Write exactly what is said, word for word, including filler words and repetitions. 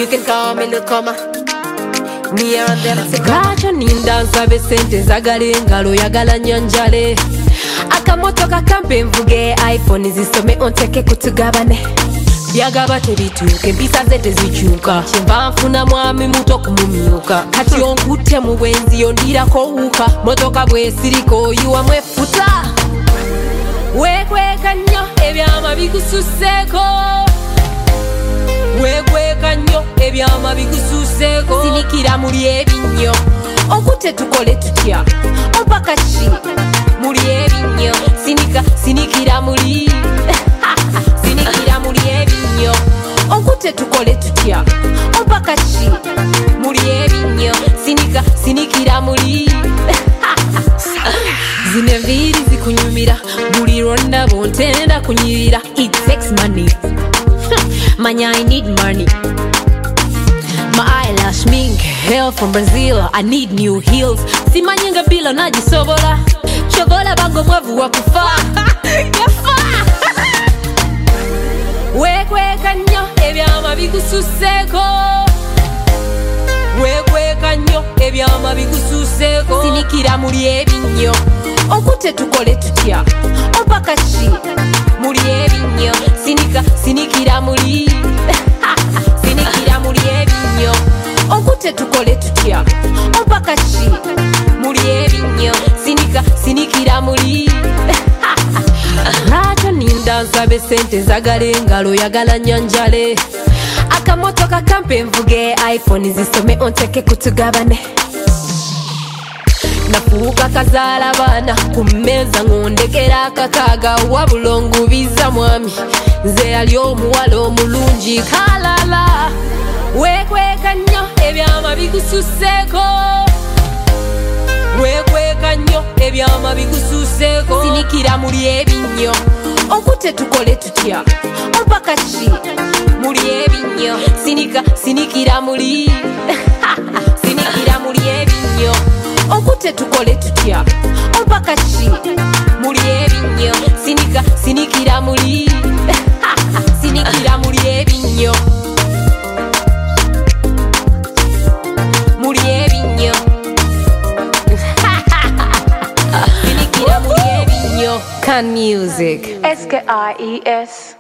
can call me Lukoma. Me and them Raja ninda nsabe sente zagala engalo yagala nyanjale. Akamotoka kampe nvuge iPhone zisome onteke kutugabane. Byagaba tebituuke empisa ze tezikyuka. Kyemba nfuna mwami muto kumumyuka. Kati onkutte mu bwenzi yondirako wuuka. Motoka bwesiriko yiwa mwefuta. Weekweka nnyo ebyama bikususseeko. Weekweka nnyo ebyama bikususseeko. Sinikira muli ebinnyo. Okutte tukole tutya. Ompaka ki muli ebinnyo. Sinika sinikira muli. Sinikira muli ebinnyo. Okutte tukole tutya. Ompaka ki muli ebinnyo. Sinika sinikira muli. Zine enviiri zikunyumira. Buli lwonna bontenda kunyirira. It takes money. Manya, I need money. My eyelash mink, hair from Brazil. I need new heels. Simanyinga bila najisobola. Chogola bango mwavu wa kufa. Yafa. Weekweka nnyo ebyama bikususseeko. Weekweka nnyo ebyama bikususseeko. Sinikira muli ebinnyo. Okutte tukole tutya. Ompaka ki muli ebinnyo. Sinika sinikira muli. Sinikira muli ebinnyo. Okutte tukole tutya. Ompaka ki muli ebinnyo. Sinika sinikira muli. Raja ninda nsabe sente zagala engalo yagala nyanjale. Akamotoka kampe nvuge iPhone zisome onteke kutugabane. Nafuuka kazaala baana ku mmeeza ng'ondekera akakaaga wabula ongubiza mwami. Nze yali omuwala omulungi kalala. Weekweka nnyo ebyama bikususseeko. Weekweka nnyo ebyama bikususseeko. Sinikira muli ebinnyo. Okutte tukole tutya. Ompaka ki muli ebinnyo. Sinika sinikira muli. Sinikira muli ebinnyo. Okutte tukole tutya. Ompaka ki muli ebinnyo. Sinika sinikira muli. Sinikira muli ebinnyo. Muli ebinnyo. Sinikira muli ebinnyo. Can music. S K I E S